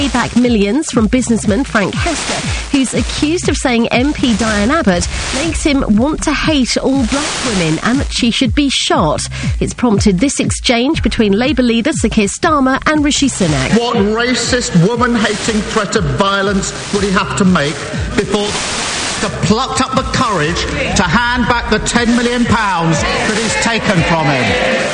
pay back millions from businessman Frank Hester, who's accused of saying MP Diane Abbott makes him want to hate all black women and that she should be shot. It's prompted this exchange between Labour leader Sir Keir Starmer and Rishi Sunak. What racist, woman-hating threat of violence would he have to make before to plucked up the courage to hand back the £10 million that he's taken from him?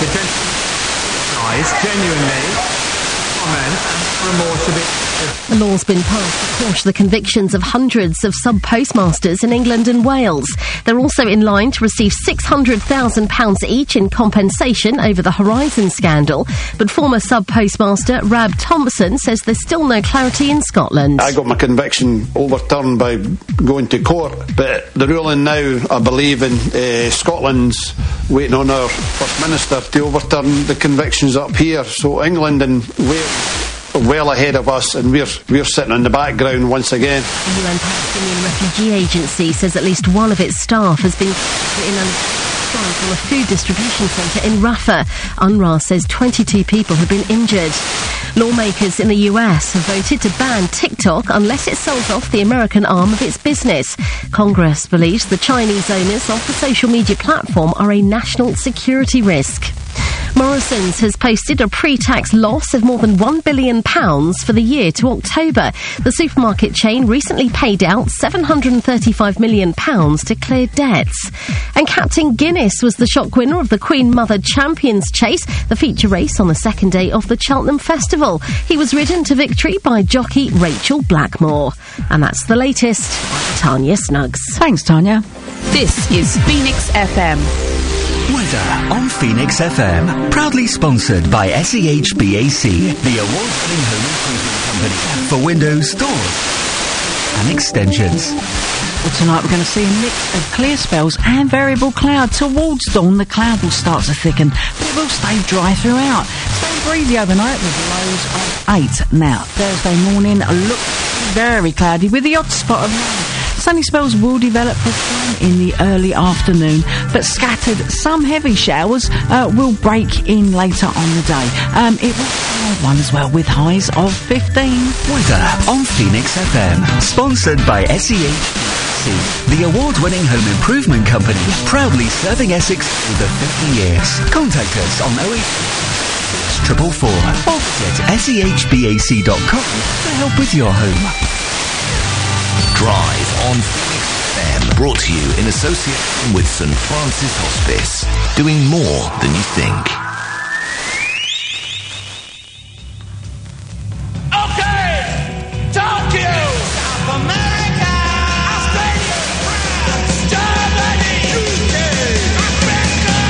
Genuinely, comment and remorse of it. A law's been passed to quash the convictions of hundreds of sub-postmasters in England and Wales. They're also in line to receive £600,000 each in compensation over the Horizon scandal. But former sub-postmaster Rab Thompson says there's still no clarity in Scotland. I got my conviction overturned by going to court, but the ruling now, I believe, in Scotland's waiting on our First Minister to overturn the convictions up here. So England and Wales well ahead of us, and we're sitting in the background once again. The UN Palestinian Refugee Agency says at least one of its staff has been in from a food distribution centre in Rafah. UNRWA says 22 people have been injured. Lawmakers in the US have voted to ban TikTok unless it sells off the American arm of its business. Congress believes the Chinese owners of the social media platform are a national security risk. Morrison's has posted a pre-tax loss of more than £1 billion for the year to October. The supermarket chain recently paid out £735 million to clear debts. And Captain Guinness was the shock winner of the Queen Mother Champions Chase, the feature race on the second day of the Cheltenham Festival. He was ridden to victory by jockey Rachel Blackmore. And that's the latest. Tanya Snuggs. Thanks, Tanya. This is Phoenix FM. Weather on Phoenix FM, proudly sponsored by SEHBAC, the award-winning home improvement company for windows, doors and extensions. Well, tonight we're going to see a mix of clear spells and variable cloud. Towards dawn, the cloud will start to thicken, but it will stay dry throughout. Stay breezy overnight with lows of 8. Now, Thursday morning looks very cloudy with the odd spot of rain. Sunny spells will develop for some in the early afternoon, but scattered, some heavy showers will break in later on the day. It will be a one as well, with highs of 15. Weather on Phoenix FM, sponsored by SEHBAC, the award-winning home improvement company, proudly serving Essex for over 50 years. Contact us on 084 or visit SEHBAC.com to help with your home. Drive on Phoenix FM, brought to you in association with St Francis Hospice, doing more than you think. Okay, Tokyo, South America, Australia, France, Germany, UK, Africa.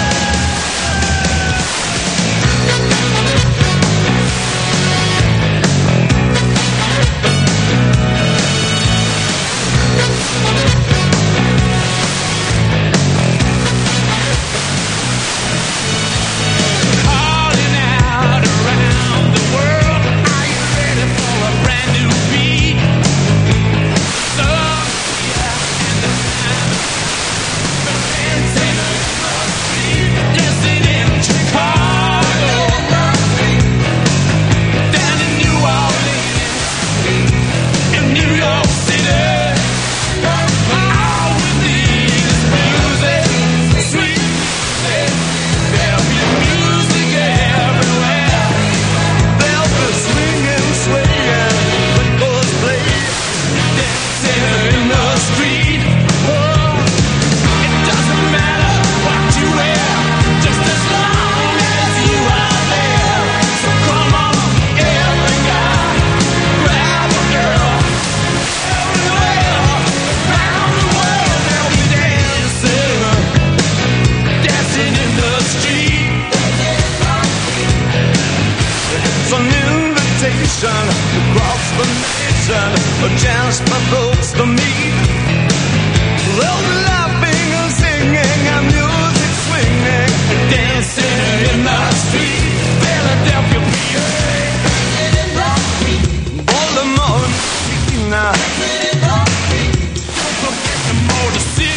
Across the nation, a chance for folks to meet. Those laughing and singing and music swinging, dancing in the street, Philadelphia, PA. All the morning now, forget the motor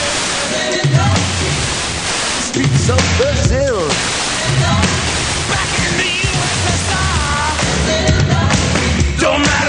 streets of Brazil. Back in the USSR, don't matter.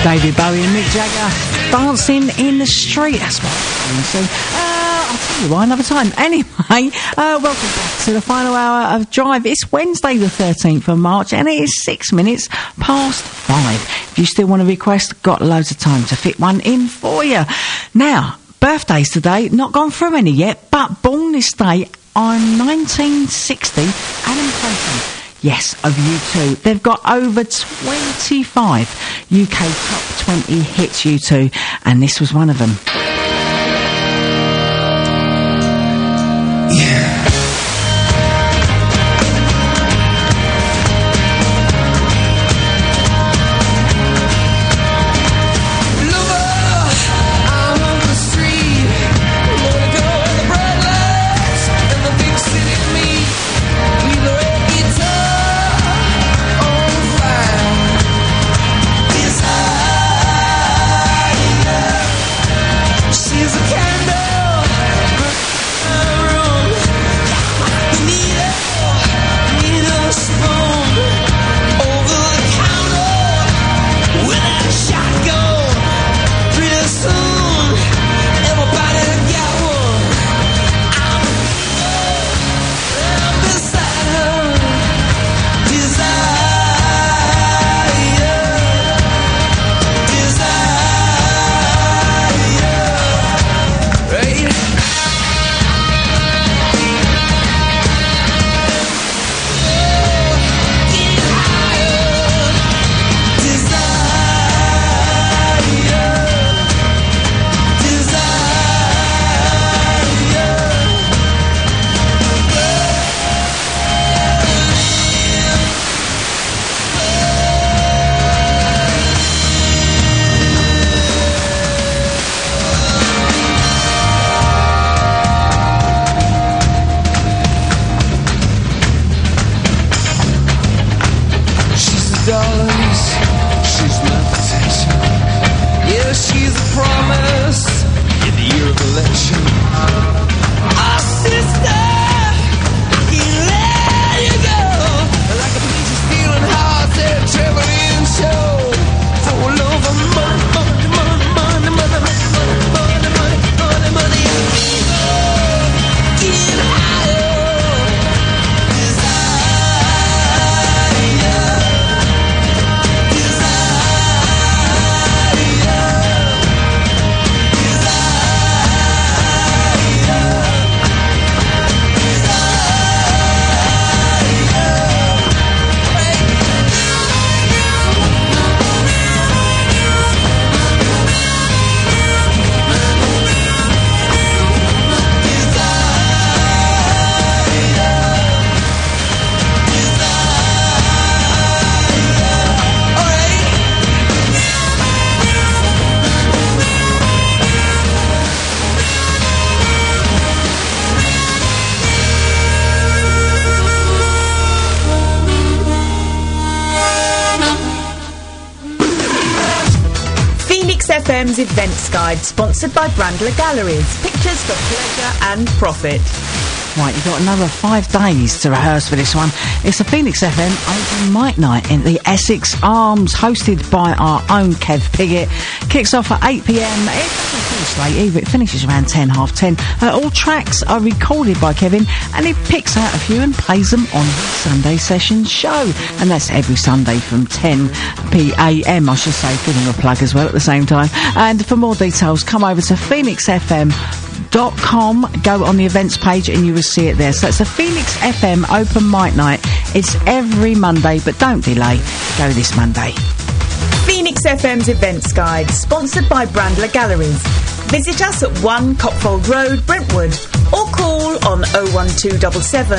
David Bowie and Mick Jagger dancing in the street. That's what I'm going to see. I'll tell you why another time. Anyway, welcome back to the final hour of Drive. It's Wednesday the 13th of March and it is 6 minutes past 5. If you still want to request, got loads of time to fit one in for you. Now, birthdays today, not gone through any yet, but born this day on 1960, Alan Clayton. Yes, of U2. They've got over 25 UK top 20 hits, U2, and this was one of them. FM's Events Guide, sponsored by Brandler Galleries. Pictures for pleasure and profit. Right, you've got another 5 days to rehearse for this one. It's the Phoenix FM Open Mic Night in the Essex Arms, hosted by our own Kev Piggott. Kicks off at 8 p.m. It doesn't finish late either. It finishes around 10, half 10. All tracks are recorded by Kevin, and he picks out a few and plays them on his Sunday Session show. And that's every Sunday from 10 p.m, I should say. Give him a plug as well at the same time. And for more details, come over to phoenixfm.com, go on the events page and you will see it there. So it's the Phoenix FM Open Mic Night. It's every Monday, but don't delay. Go this Monday. Phoenix FM's Events Guide, sponsored by Brandler Galleries. Visit us at 1 Copfold Road, Brentwood, or call on 01277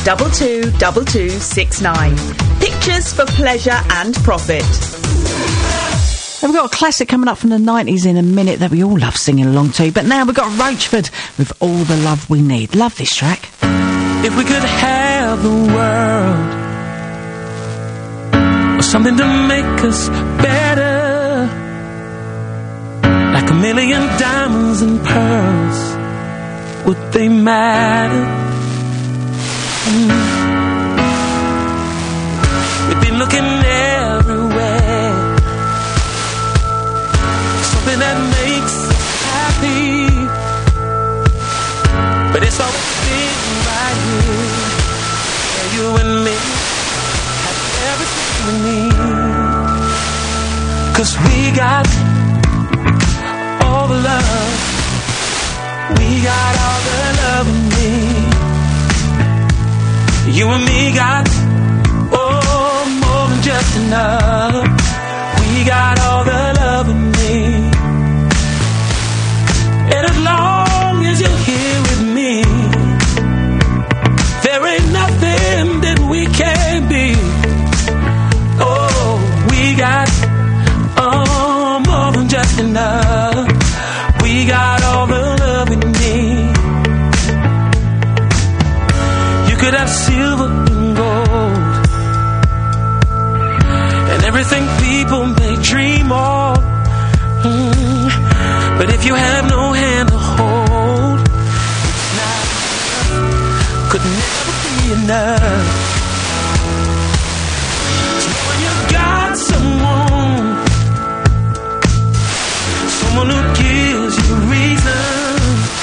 222269. Pictures for pleasure and profit. And we've got a classic coming up from the 90s in a minute that we all love singing along to. But now we've got Roachford with All the Love We Need. Love this track. If we could have the world, or something to make us better, like a million diamonds and pearls, would they matter? We've been looking everywhere, see. But it's always been right here, where you and me have everything we need. 'Cause we got all the love, we got all the love we need. You and me got, oh, more than just enough. We got all the love we need. And as long as you're here with me, there ain't nothing that we can't be. Oh, we got, oh, more than just enough. We got all the love we need. You could have silver and gold, and everything people may dream of. But if you have no hand to hold, it's not enough. Could never be enough. So when you got someone who gives you reason,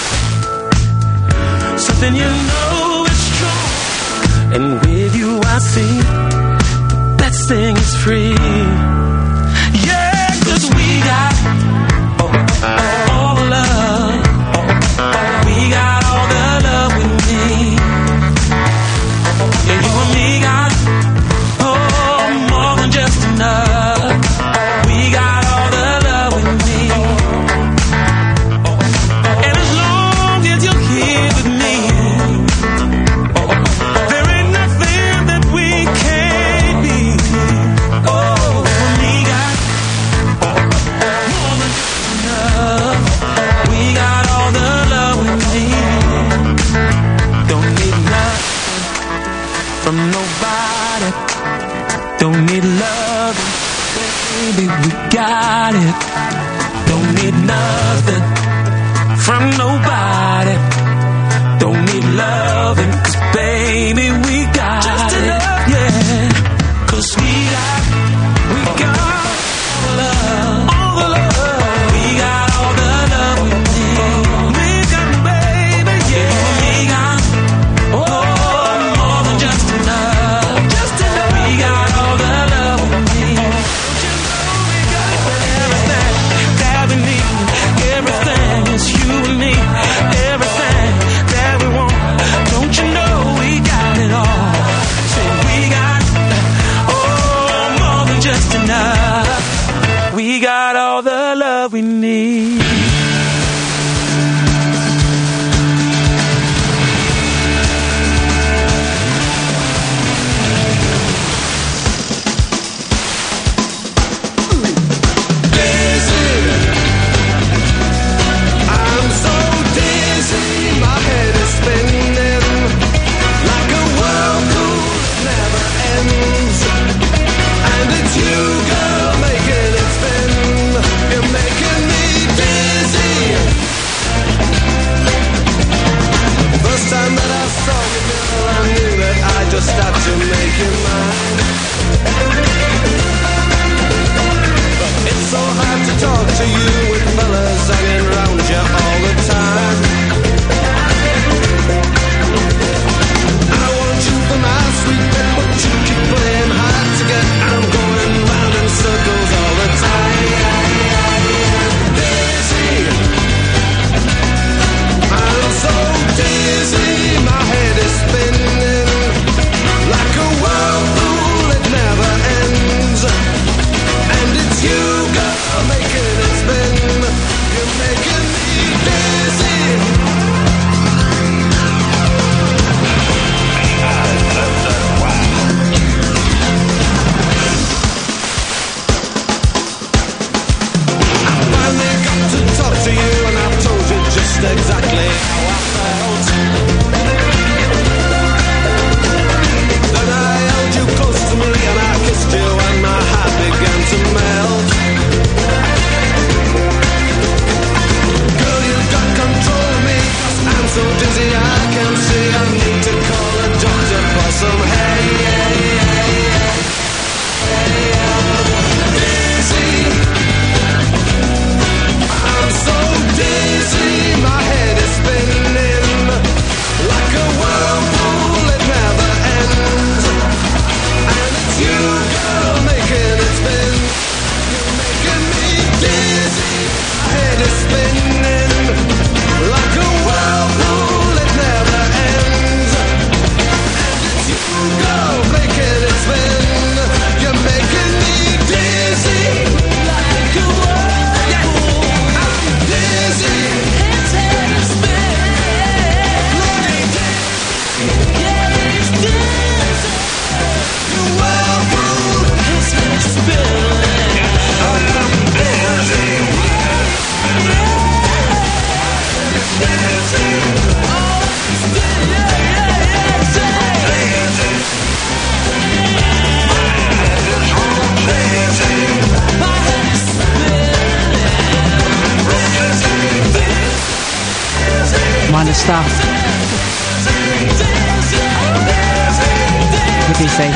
something you know is strong, and with you I see that thing is free. Yeah, 'cause we got all the love, we got all the love we need. Yeah, you and me got, oh, more than just enough. We got all the love we need. And as long as you're here with me, there ain't nothing that we can't be. Oh, we got more than enough. We got all the love we need. Don't need nothing from nobody. Don't need love, baby, we got it. Don't need nothing from nobody. Don't need loving, 'cause baby, we got just it. Enough. Yeah, 'cause we got all the love, all the love. We got all the love we need. We got, baby, yeah. We got, oh, more than just enough. Just enough. We got all the love we need. Don't you know we got everything that we need? Everything is you and me. Everything that we want. Don't you know we got it all? stuff. What do you see?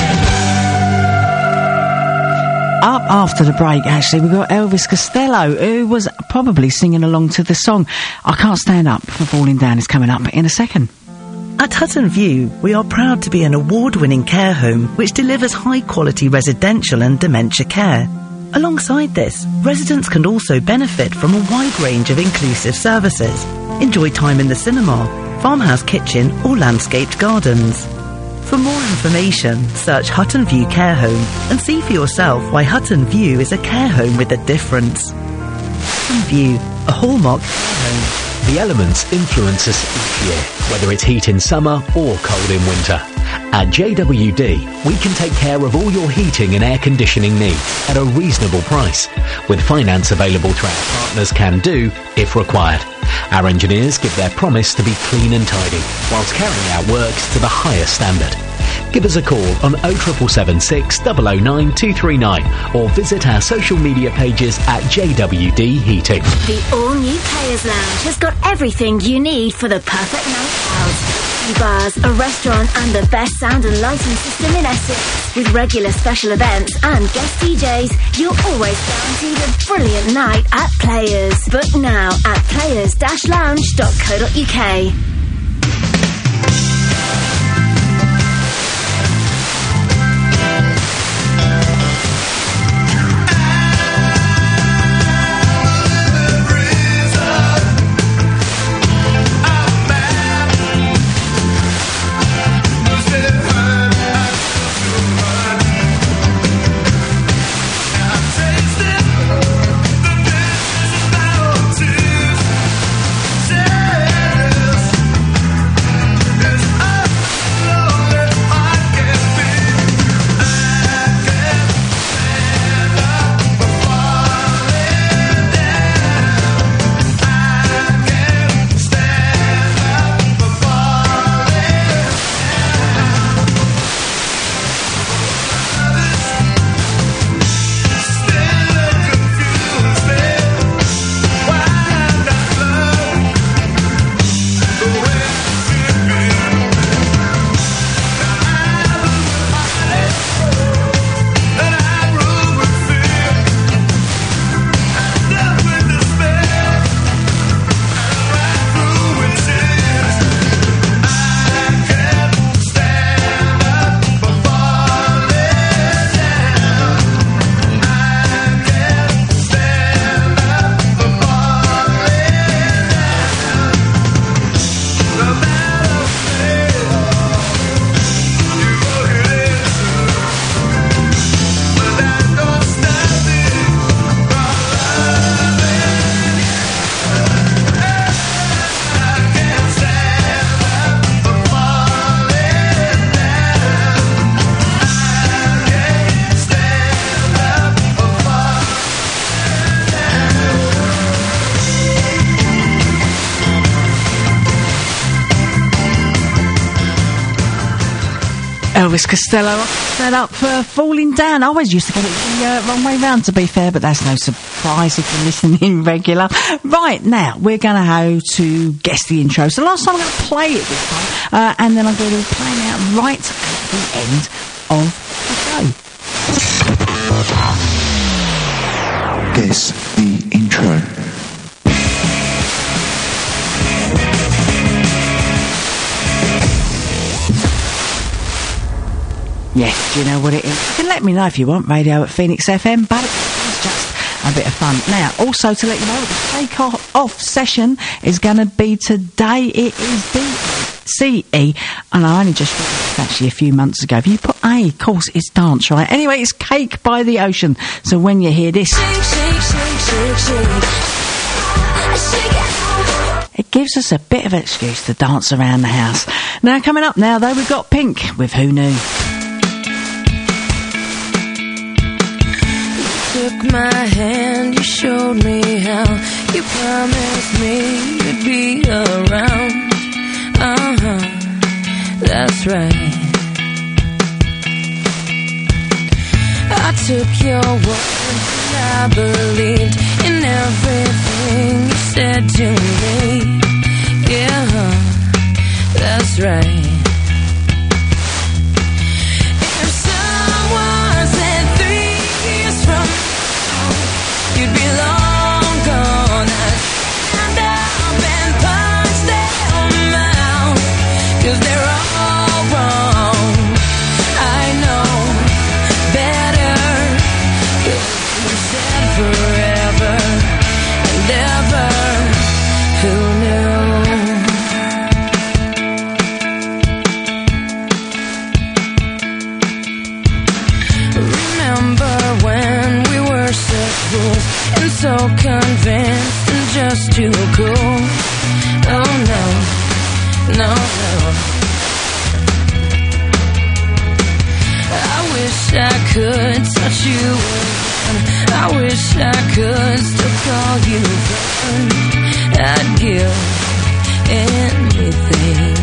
Up after the break, actually, we've got Elvis Costello, who was probably singing along to the song I Can't Stand Up for Falling Down. Is coming up in a second. At Hutton View, we are proud to be an award-winning care home which delivers high-quality residential and dementia care. Alongside this, residents can also benefit from a wide range of inclusive services. Enjoy time in the cinema, farmhouse kitchen or landscaped gardens. For more information, search Hutton View Care Home and see for yourself why Hutton View is a care home with a difference. Hutton View, a hallmark care home. The elements influence us each year, whether it's heat in summer or cold in winter. At JWD, we can take care of all your heating and air conditioning needs at a reasonable price, with finance available through our partners Can Do if required. Our engineers give their promise to be clean and tidy, whilst carrying out works to the highest standard. Give us a call on 07776 009 239 or visit our social media pages at JWD Heating. The all-new Players Lounge has got everything you need for the perfect night out. Bars, a restaurant and the best sound and lighting system in Essex. With regular special events and guest DJs, you're always guaranteed a brilliant night at Players. Book now at players-lounge.co.uk. Elvis Costello set up for Falling Down. I always used to get it the wrong way round, to be fair, but that's no surprise if you're listening regular. Right, now, we're going to go to Guess the Intro. So last time I'm going to play it this time, and then I'm going to be playing out right at the end of the show. Guess the Intro. Yes, do you know what it is? You can let me know if you want, radio at Phoenix FM, but it's just a bit of fun. Now, also to let you know, the take-off session is going to be today. It is DCE, and I only just realised actually a few months ago. If you put A, of course, it's dance, right? Anyway, it's Cake by the Ocean. So when you hear this, it gives us a bit of an excuse to dance around the house. Now, coming up now, though, we've got Pink with Who Knew. Took my hand, you showed me how. You promised me you'd be around. That's right. I took your word and I believed in everything you said to me. Yeah. that's right. If someone said 3 years from now you'd be long gone, I'd stand up and punch them out, 'cause they're all wrong. I know better, 'cause we said forever and ever. Who knew? Remember when we were such fools and so convinced and just too cool? Oh no, no, no. I wish I could touch you again. I wish I could still call you friend. I'd give anything.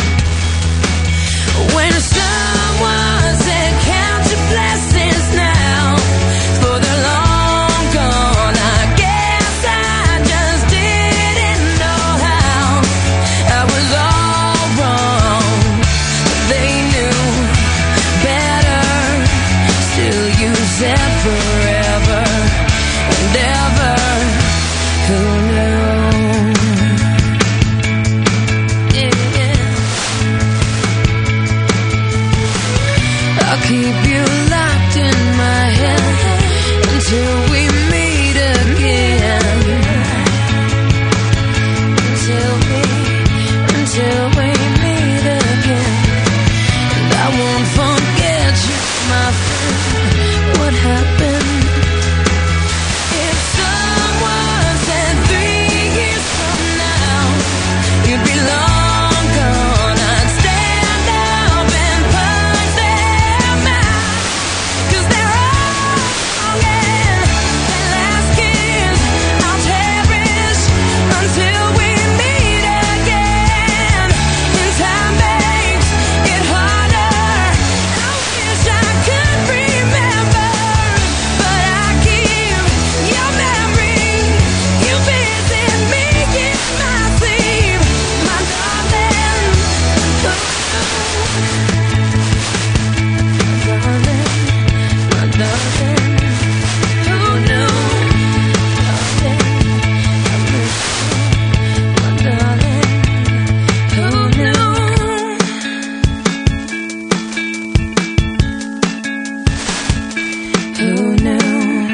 When someone said count your blessings now, for they're long gone, I guess I just didn't know how. I was all wrong, they knew better. Still you said forever and ever. Who knew? I'll keep you locked in my head until we meet again. Until we meet again. And I won't forget you, my friend. What happened? If someone said 3 years from now you'd be long gone, I'd stand up and punch them out, 'cause they're all wrong, and their last kiss I'll cherish until we meet again. And time makes it harder. I wish I could remember, but I keep your memory. You visit me in my sleep, my darling. My darling, who knew? My darling, who knew? Who knew?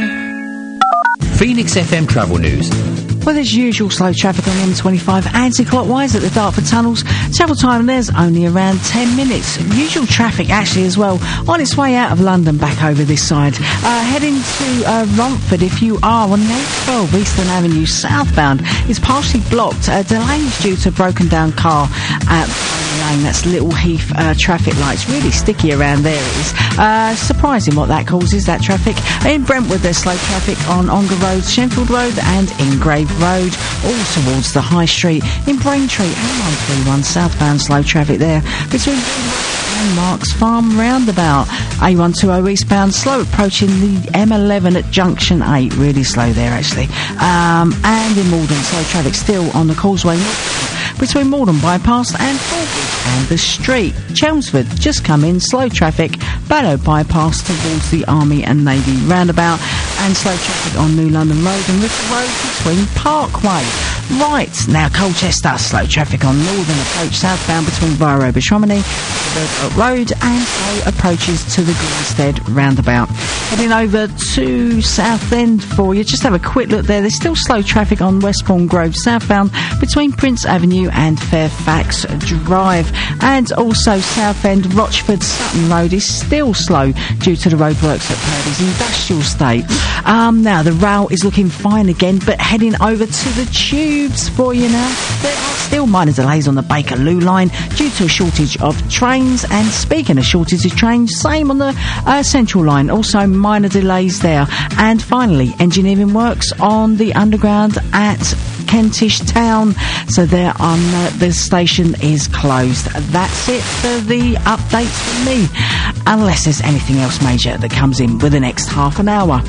Phoenix FM Travel News. Well, there's usual slow traffic on the M25 anti-clockwise at the Dartford tunnels. Travel time there's only around 10 minutes. Usual traffic actually as well on its way out of London back over this side. Heading to Romford, if you are on the A12 Eastern Avenue southbound, is partially blocked. Delays due to a broken down car at Lane. That's Little Heath traffic lights. Really sticky around there it is. Surprising what that causes, that traffic. In Brentwood there's slow traffic on Ongar Road, Shenfield Road and Ingrave Road, all towards the High Street. In Braintree, A131 southbound slow traffic there between and Marks Farm roundabout. A120 eastbound slow approaching the M11 at junction 8, really slow there actually. And in Malden slow traffic still on the Causeway between Malden Bypass and Fulwood and the street. Chelmsford just come in, slow traffic, Barrow Bypass towards the Army and Navy roundabout, and slow traffic on New London Road and River Road between Parkway. Right, now Colchester, slow traffic on Northern Approach southbound between Via Romney Road and slow approaches to the Grinstead roundabout. Heading over to Southend for you, just have a quick look there. There's still slow traffic on Westbourne Grove southbound between Prince Avenue and Fairfax Drive, and also Southend Rochford Sutton Road is still slow due to the roadworks at Purdy's Industrial Estate. Now the rail is looking fine again, but heading over to the tubes for you now. There are still minor delays on the Bakerloo line due to a shortage of trains, and speaking of shortage of trains, same on the Central line, also minor delays there. And finally, engineering works on the underground at Kentish Town, so there on the station is closed. That's it for the updates from me, unless there's anything else major that comes in with the next half an hour.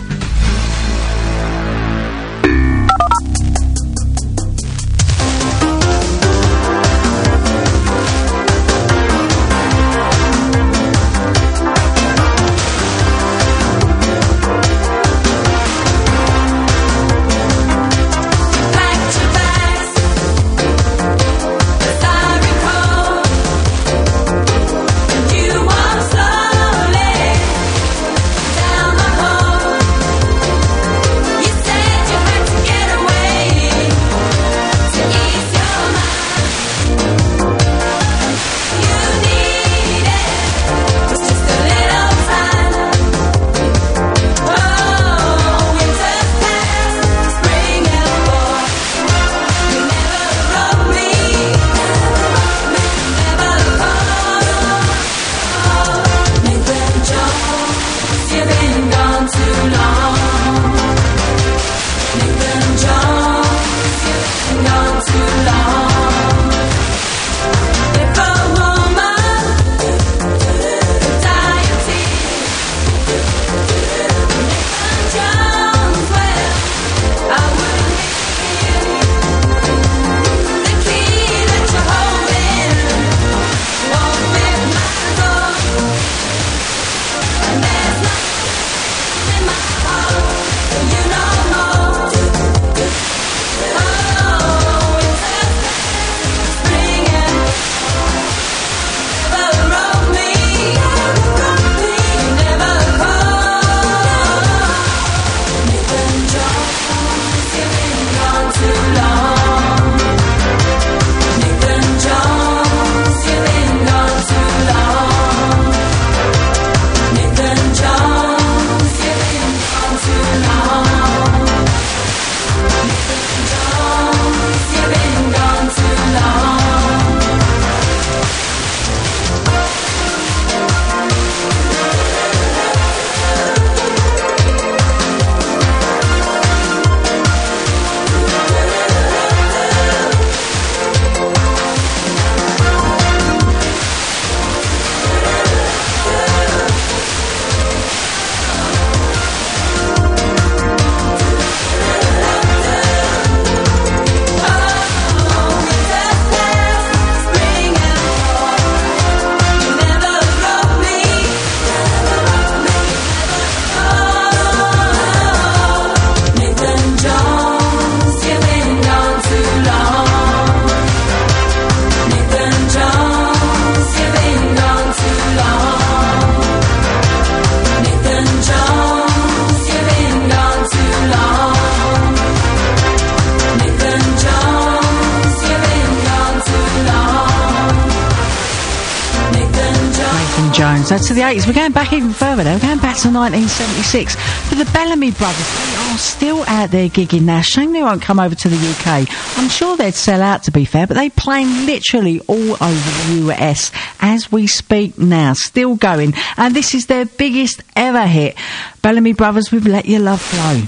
So to the 80s, we're going back even further now. We're going back to 1976. But the Bellamy Brothers, they are still out there gigging now. Shame they won't come over to the UK. I'm sure they'd sell out, to be fair, but they're playing literally all over the US as we speak now. Still going. And this is their biggest ever hit. Bellamy Brothers with Let Your Love Flow.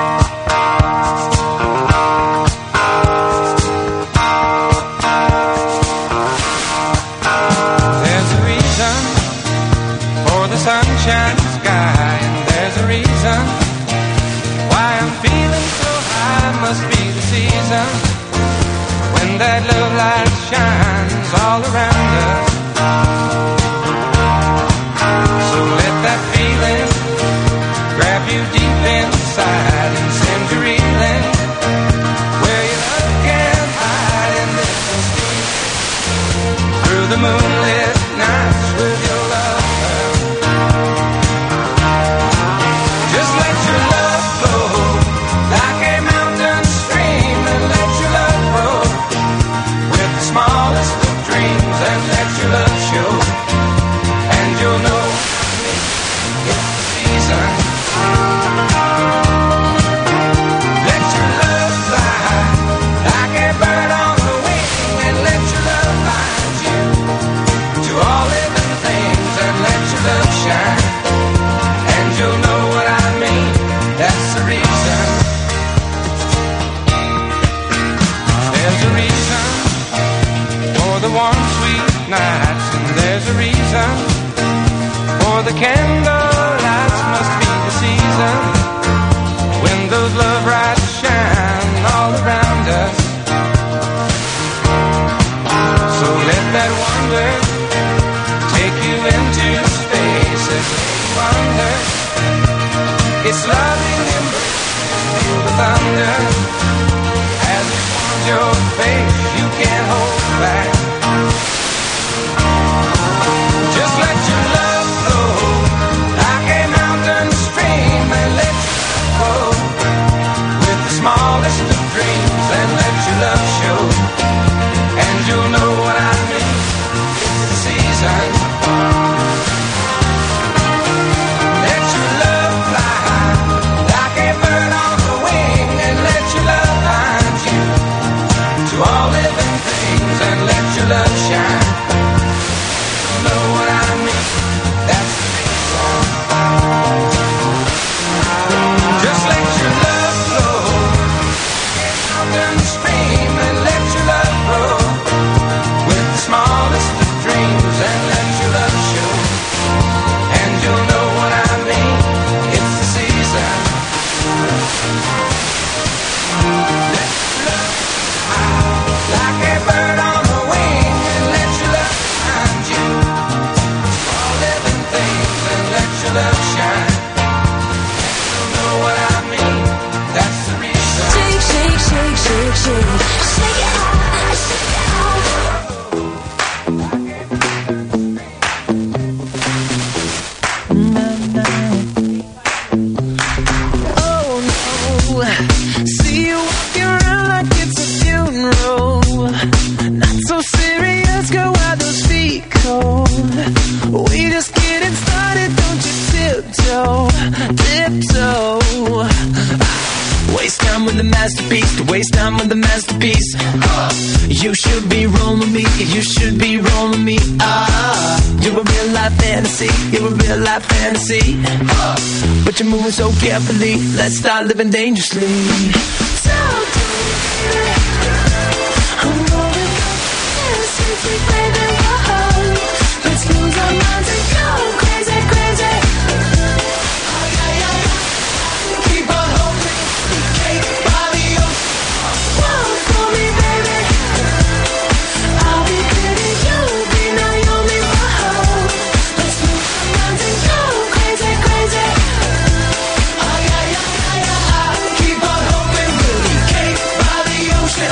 Sunshine sky, and there's a reason why I'm feeling so high. Must be the season when that love light shines all around us. So let that feeling grab you deep inside and send you reeling where your love can't hide. And this will steam through the moonlit nights with your love. The candle lights must be the season when those love lights shine all around us. So let that wonder take you into space as you wonder. It's loving embrace, feel the thunder as it warms your face. You can't hold back. Just let your love flow like a mountain stream and let your love go with the smallest of dreams and let your love show. And you'll know what I mean. It's the season. Let your love fly like a bird on the wing and let your love find you to all living things and let your love shine. You'll know what I mean. That's the reason. Just let your love flow. Get out and scream and let your love grow with the smallest of dreams and let your love show. And you'll know what I mean. It's the season. Let your love fly like a bird on the wing and let your love find you. All living things and let your love shine. You'll know what I mean. That's the reason. Shake, shake, shake, shake, shake. Shake it out, shake it out. Oh no, see you walking around like it's a funeral. Not so serious, girl, why those feet cold? We just getting started, don't you tiptoe, tiptoe. Waste time with the masterpiece, to waste time with the masterpiece. You should be rolling me, you should be rolling me. You're a real life fantasy, you're a real life fantasy. But you're moving so carefully, let's start living dangerously. Talk to me, baby. I'm going crazy, baby. Whoa. Let's lose our minds and go crazy, crazy. Keep on holding me, cake by the ocean. Walk for me, baby. I'll be pretty, you'll be Naomi. Whoa. Let's lose our minds and go crazy, crazy. Keep on hoping we'll be cake by the ocean.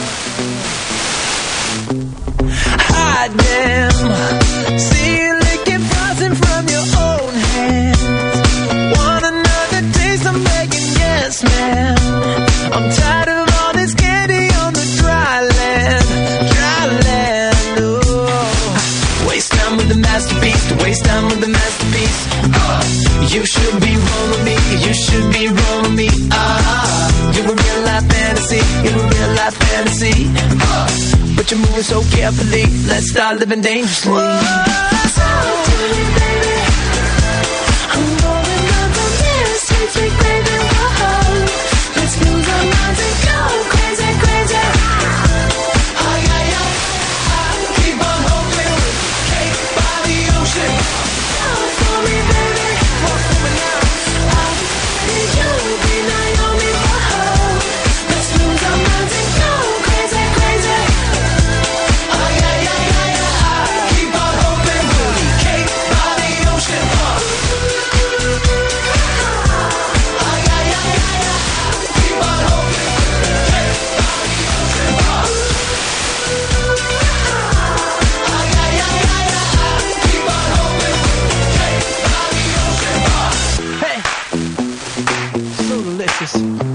Hot damn. See you licking masterpiece. You should be rolling me, you should be rolling me. You're a real life fantasy, you're a real life fantasy. But you're moving so carefully, let's start living dangerously. Talk to me, baby. I'm rolling up on this sweet, sweet baby. Whoa. Let's lose our minds and go crazy, crazy. Oh yeah, yeah. Keep on hoping, cake by the ocean. Talk for me, baby. Walk for me now. You be Naomi. Whoa. Let's lose our minds and go crazy, crazy. Oh yeah, yeah, yeah, yeah. Keep on hoping, cake by the ocean. Oh yeah, yeah, yeah, yeah. Keep on hoping, cake by the ocean. Oh yeah, yeah, yeah, yeah. Keep on hoping, cake by the ocean. Hey, so delicious.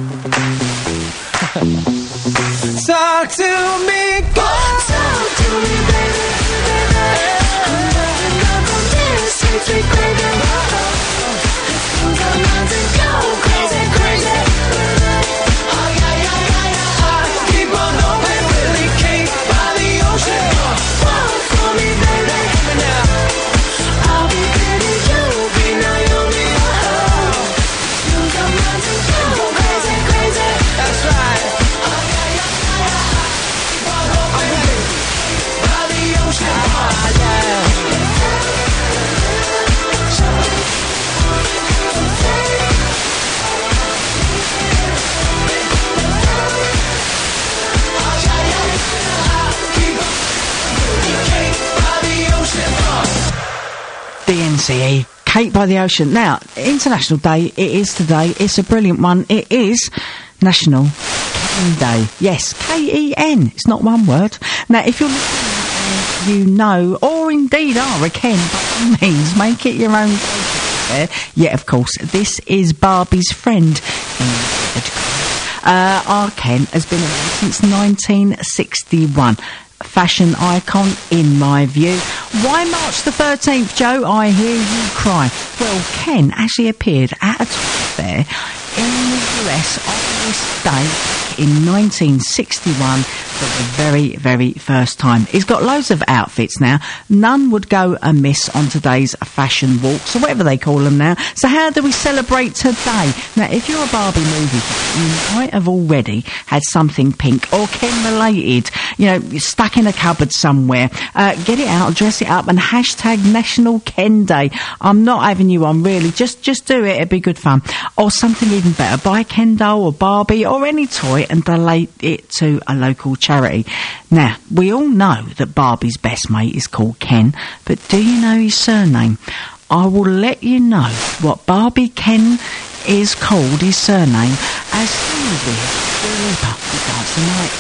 Talk to me, Talk to me, baby. I'm rolling up on this sweet, sweet baby. Whoa. Let's lose our minds and go crazy, crazy. Oh yeah, yeah, yeah, yeah. Keep on hoping, really cake by the ocean. Walk for me, baby. I'll be Betty, you'll be Naomi. Whoa. Lose our minds and go crazy, crazy. That's right. Oh yeah, yeah, yeah. Keep on hoping, by the ocean. Oh yeah. DNCE, Cake by the Ocean. Now, International Day, it is today. It's a brilliant one. It is National Ken Day. Yes, K-E-N. It's not one word. Now, if you're listening, you know, or indeed are a Ken, by all means, make it your own. Yeah, of course. This is Barbie's friend. Our Ken has been around since 1961. Fashion icon, in my view. Why March the 13th, Joe? I hear you cry. Well, Ken actually appeared at a toy fair in the US on this day in 1961 for the very, very first time. He's got loads of outfits now. None would go amiss on today's fashion walks, or whatever they call them now. So how do we celebrate today? Now, if you're a Barbie movie fan, you might have already had something pink or Ken-related, you know, stuck in a cupboard somewhere. Get it out, dress it up, and hashtag National Ken Day. I'm not having you on, really. Just do it. It'd be good fun. Or something even better. Buy a Ken doll or Barbie or any toy and donate it to a local charity. Now, we all know that Barbie's best mate is called Ken, but do you know his surname? I will let you know what Barbie Ken is called, his surname, as soon as we hear Dua Lipa with Dance the Night.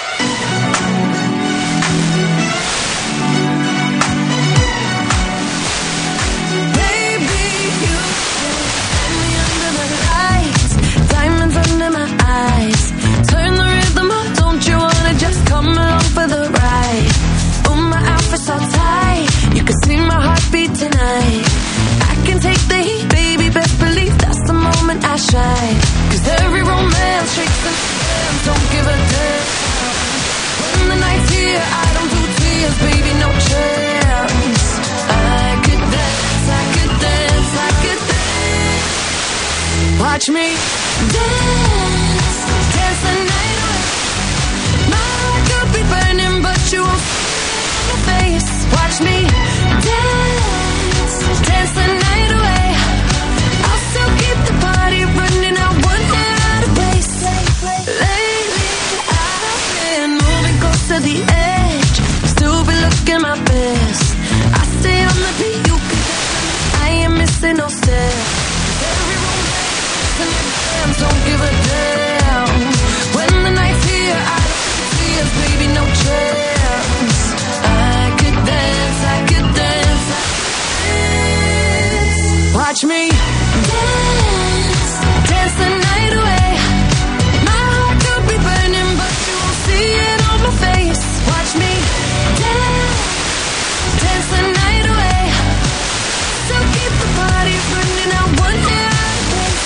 Tonight I can take the heat, baby, best believe that's the moment I shine. 'Cause every romance shakes the hands, don't give a damn. When the night's here, I don't do tears, baby, no chance. I could dance, I could dance, I could dance. Watch me dance, dance the night away. My heart could be burning, but you won't see my face. Watch me dance, dance the night away. I'll still keep the party running, I won't get out of place. Lately I've been moving close to the edge, still be looking my best. I stay on the beat, you can tell I ain't missing no steps. Every romance and your dance, don't give a damn. When the night's here, I don't see us, baby, no chance. I could dance, I could dance, I could dance. Watch me dance, dance the night away. My heart could be burning, but you won't see it on my face. Watch me dance, dance the night away. So keep party running out one hand.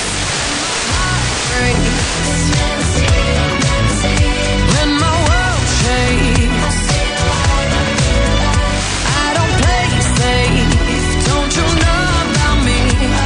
When my world shakes, I don't play it safe. Don't you know about me?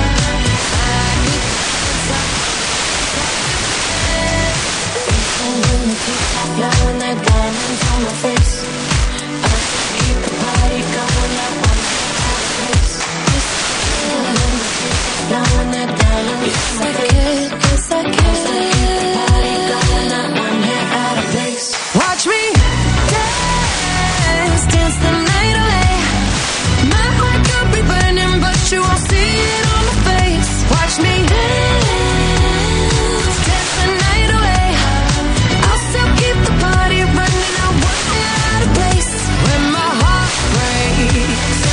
When the kids are blowing their diamonds on my face, I keep the party going at one place. When the kids are blowing their diamonds on my face, yes I can. Keep the party going at one hit at a place. Watch me dance, dance the night away. My heart could be burning, but you won't see it on my face. Watch me dance, dance the night away. I'll still keep the party running. I won't get out of place. When my heart breaks,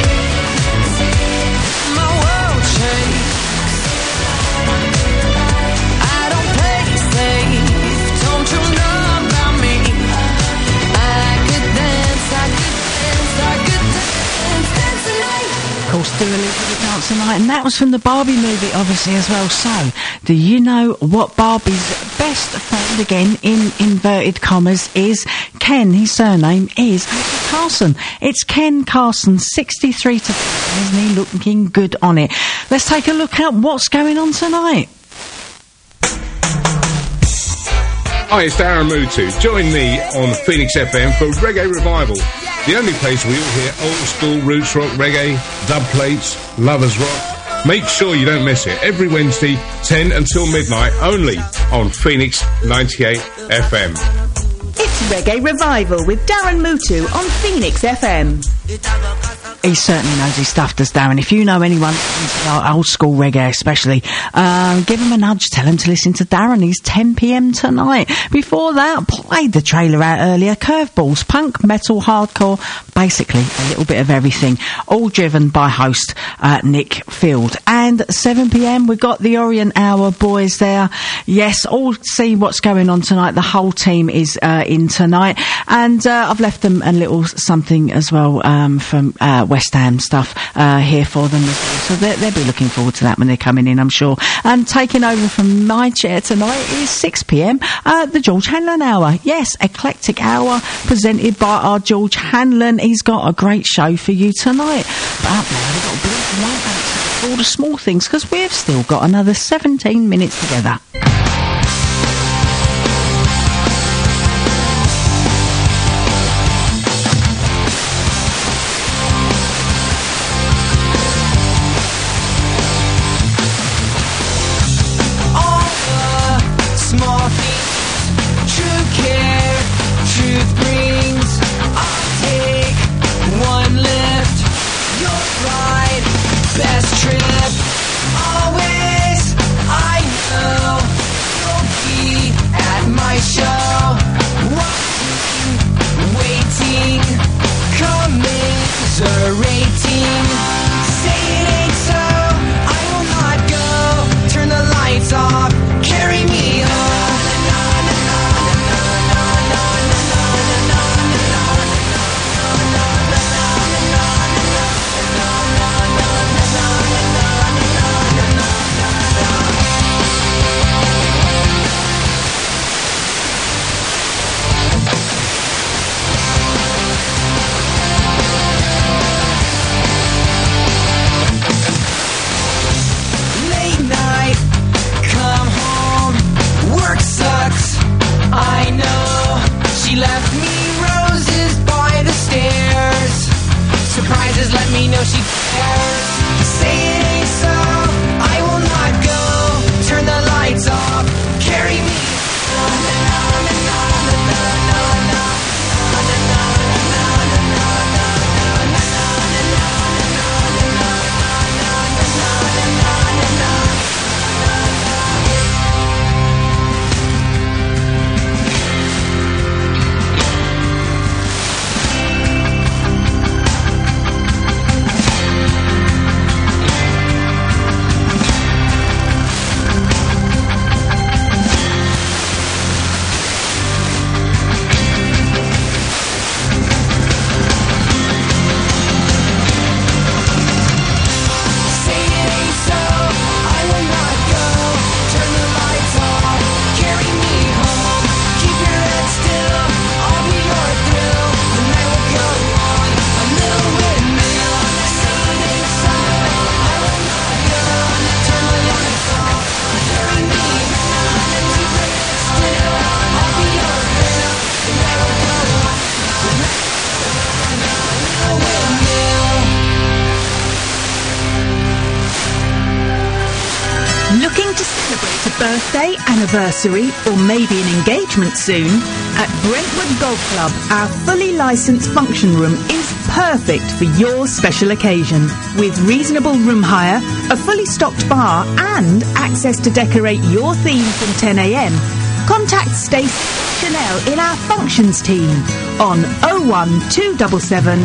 my world shakes. I don't play it safe. Don't you know about me? I could dance, I could dance, I could dance, dance tonight. Of course, Dua Lipa with Dance Tonight, and that was from the Barbie movie, obviously, as well. So, do you know what Barbie's best friend, again, in inverted commas, is? Ken. His surname is Carson. It's Ken Carson, 63 to 50, isn't he? Looking good on it. Let's take a look at what's going on tonight. Hi, it's Darren Mutu. Join me on Phoenix FM for Reggae Revival, the only place we all hear old school roots rock reggae, dub plates, lovers rock. Make sure you don't miss it. Every Wednesday, 10 until midnight, only on Phoenix 98 FM. It's Reggae Revival with Darren Mutu on Phoenix FM. He certainly knows his stuff, does Darren. If you know anyone into old school reggae especially, give him a nudge, tell him to listen to Darren. He's 10 p.m. tonight. Before that, played the trailer out earlier. Curveballs, punk, metal, hardcore, basically a little bit of everything. All driven by host Nick Field. And 7 p.m. we've got the Orient Hour boys there. Yes, all see what's going on tonight. The whole team is in tonight. And I've left them a little something as well from West Ham stuff here for them as well. So they'll be looking forward to that when they're coming in, I'm sure. And taking over from my chair tonight is 6 p.m. The George Hanlon Hour. Yes, eclectic hour presented by our George Hanlon. He's got a great show for you tonight. But up now, we've got to blink right back to all the small things because we've still got another 17 minutes together. Best trip, always, I know. Looking to celebrate a birthday, anniversary, or maybe an engagement soon? At Brentwood Golf Club, our fully licensed function room is perfect for your special occasion. With reasonable room hire, a fully stocked bar, and access to decorate your theme from 10 a.m, contact Stacey Chanel in our functions team on 01277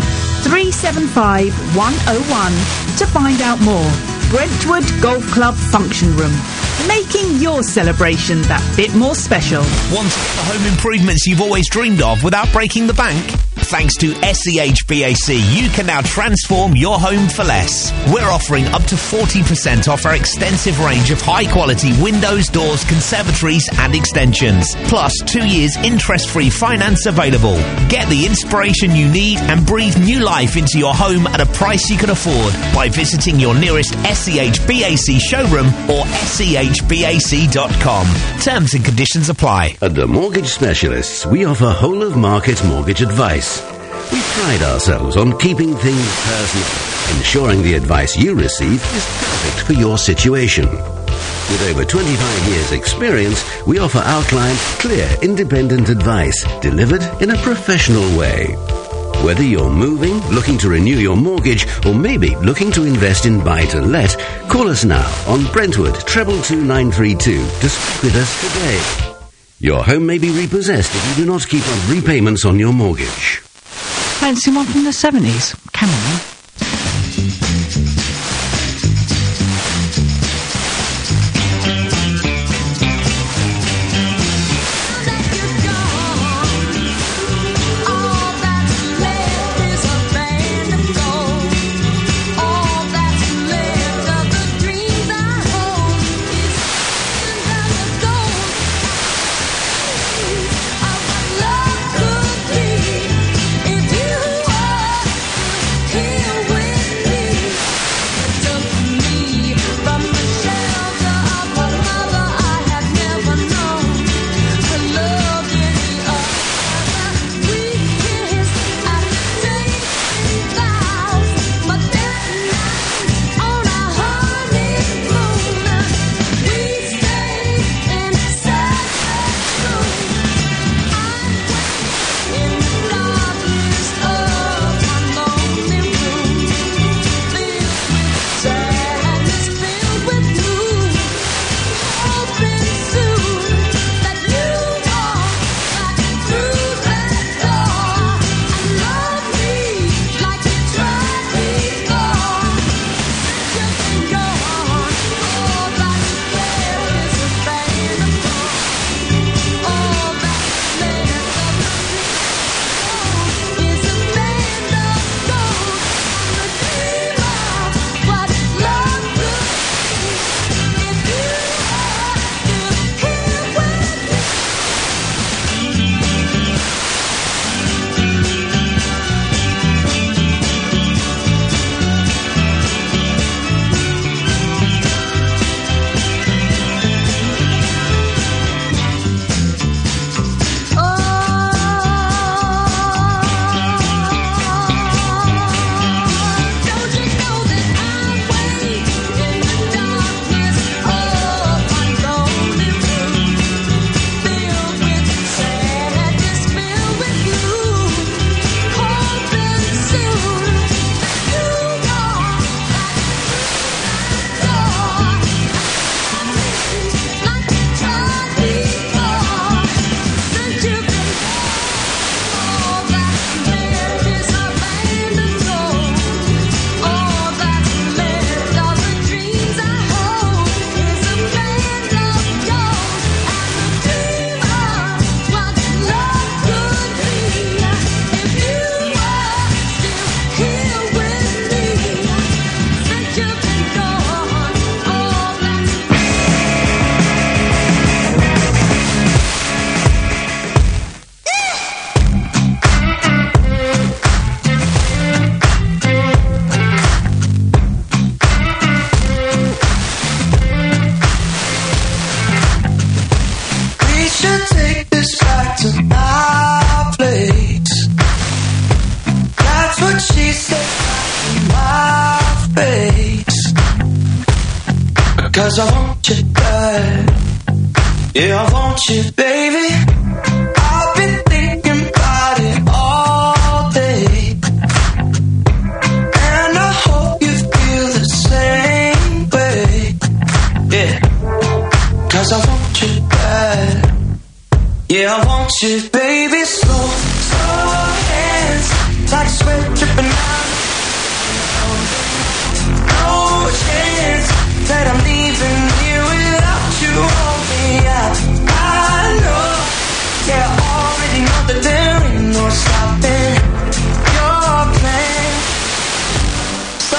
375 101 to find out more. Brentwood Golf Club Function Room, making your celebration that bit more special. Want the home improvements you've always dreamed of without breaking the bank? Thanks to SEHBAC, you can now transform your home for less. We're offering up to 40% off our extensive range of high-quality windows, doors, conservatories and extensions. Plus 2 years interest-free finance available. Get the inspiration you need and breathe new life into your home at a price you can afford by visiting your nearest SEHBAC showroom or SEHBAC.com. Terms and conditions apply. At the Mortgage Specialists, we offer whole-of-market mortgage advice. We pride ourselves on keeping things personal, ensuring the advice you receive is perfect for your situation. With over 25 years' experience, we offer our clients clear, independent advice delivered in a professional way. Whether you're moving, looking to renew your mortgage, or maybe looking to invest in buy-to-let, call us now on Brentwood 222 to speak with us today. Your home may be repossessed if you do not keep up repayments on your mortgage. Fancy one from the 70s? Come on. Here 'Cause I want you bad. Yeah, I want you, baby. I've been thinking about it all day. And I hope you feel the same way. Yeah. 'Cause I want you bad. Yeah, I want you, baby. Slow, slow hands. Like sweat dripping down. No chance that I'm leaving here without you on me. I know, yeah, I already know that there ain't no stopping your plan. So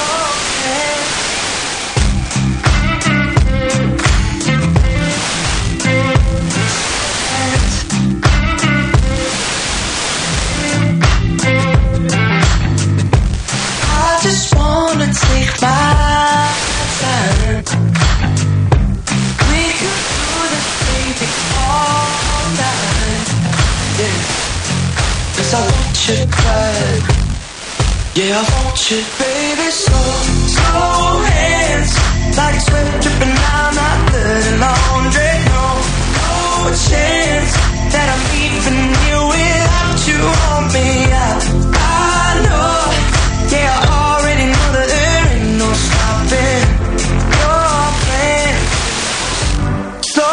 I just wanna take my time. We could do this, baby, all night. Yeah. 'Cause I want you bad. Yeah, I want you, baby. Slow, slow hands. Like sweat dripping down my dirty laundry. No chance that I'm leaving here without you on me. I know. Yeah, I already know that there ain't no stopping your plan. So,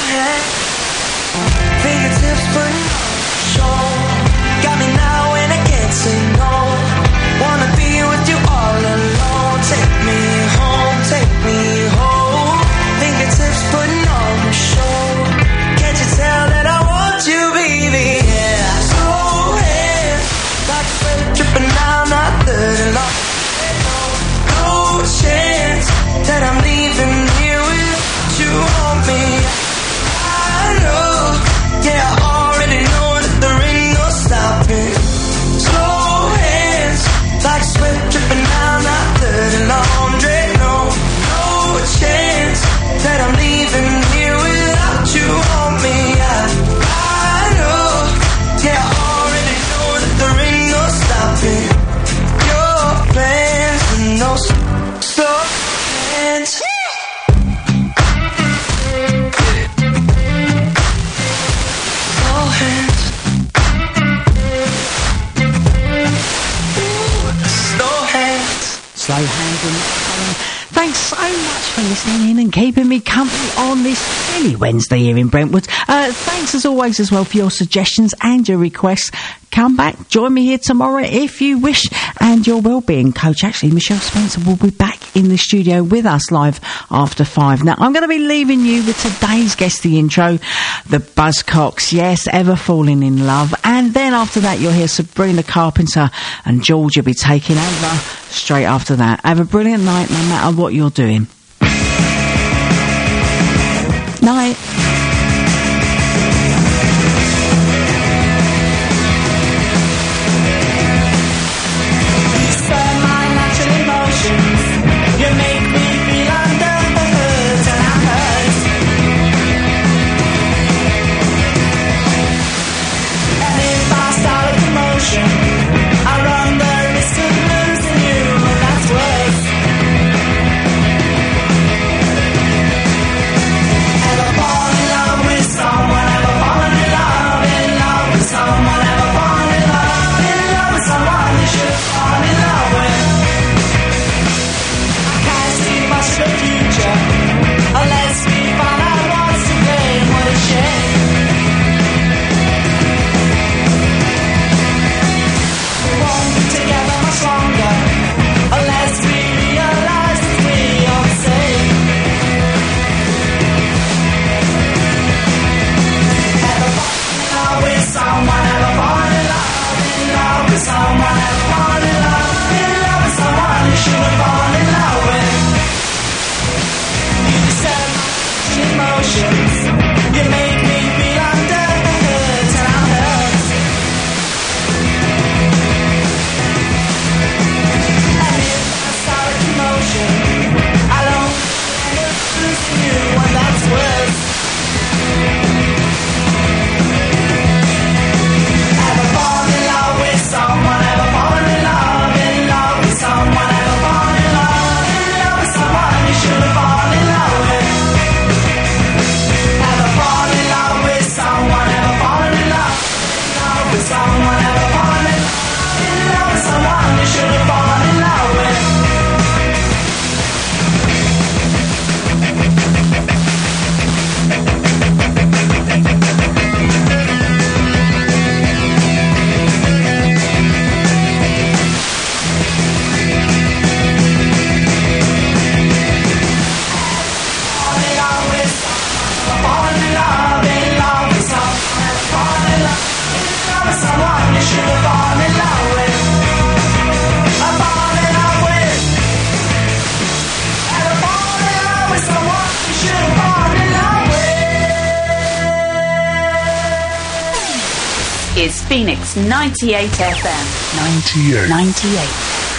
fingertips putting on show. Got me now and I can't say no. Wanna be with you all alone. Take me home, take me home. Fingertips putting on the show. Can't you tell that I want you, baby? Yeah. So, like sweat dripping down my dirty lawn. No chance that I'm leaving here without you on me. I know, yeah, I already know that there ain't no stopping. Slow hands, like sweat dripping down my dirty laundry. No chance that I'm leaving here without you on me. I know, yeah, I already know that there ain't no stopping your plans and no slow hands. Slow hands. Slow hands. Slow hands in the phone. Thanks so much for listening in and keeping me company on this chilly Wednesday here in Brentwood. Thanks as always as well for your suggestions and your requests. Come back, join me here tomorrow if you wish. And your wellbeing coach, actually, Michelle Spencer, will be back in the studio with us live after 5. Now, I'm going to be leaving you with today's guest, the intro, the Buzzcocks, yes, Ever Falling in Love. And then after that, you'll hear Sabrina Carpenter and George will be taking over straight after that. Have a brilliant night, no matter what you're doing. Night. You make me feel under the hood and I hurt. And if I start a commotion, I run the risk of losing you, and that's worse. And the ball is Phoenix 98 FM. 98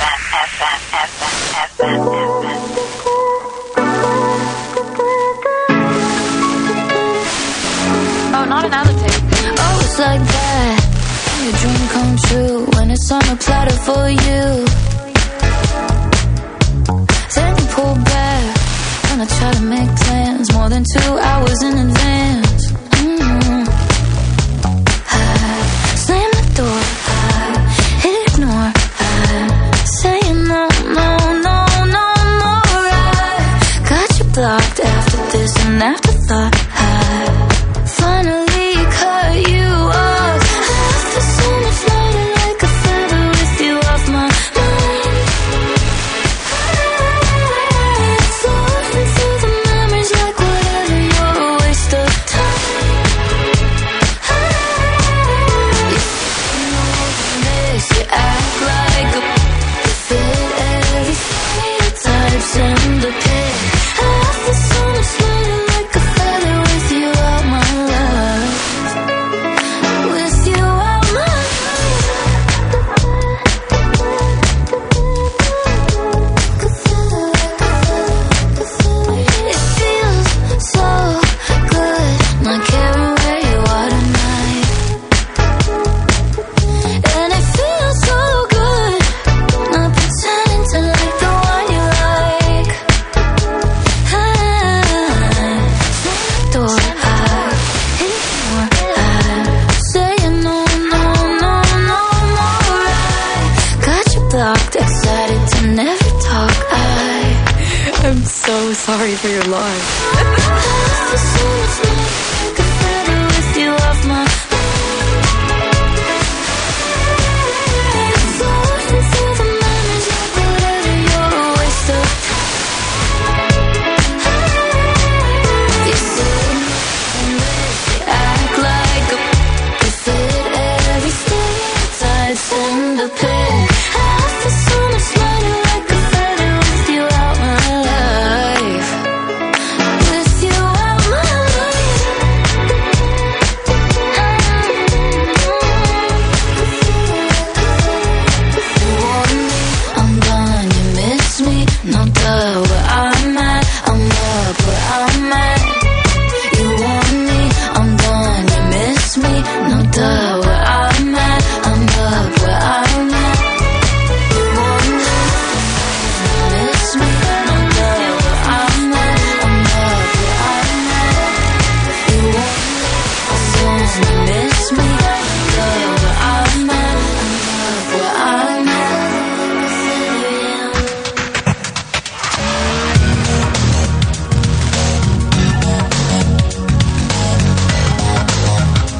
Oh, not another tape. Oh, it's like that. Your dream come true when it's on a platter for you. Then you pull back when I try to make plans more than 2 hours in advance. I slam the door. I ignore. I say no, no, no, no more. I got you blocked after this and afterthought. I finally cut you off. I feel so much lighter like a feather with you off my mind. Floating through the memories like whatever, you're a waste of time. You know this, you act like a fit every stereotype's in the pit. I feel so much lighter like a feather with you out my life. With you out my life. It feels so good not caring where you are tonight. And it feels so good not pretending to like the one you like. Door, ignore, saying no, no, no, no more. I got you blocked, excited to never talk. I'm so sorry for your loss. I feel so much like a feather with you off my floating through the memories like whatever, you're a waste of time. You say you act like a fit every stereotype's in the pit. I feel so much lighter like a feather with you out my life. With you out my life. You want me, I'm gone, you miss me, no duh. What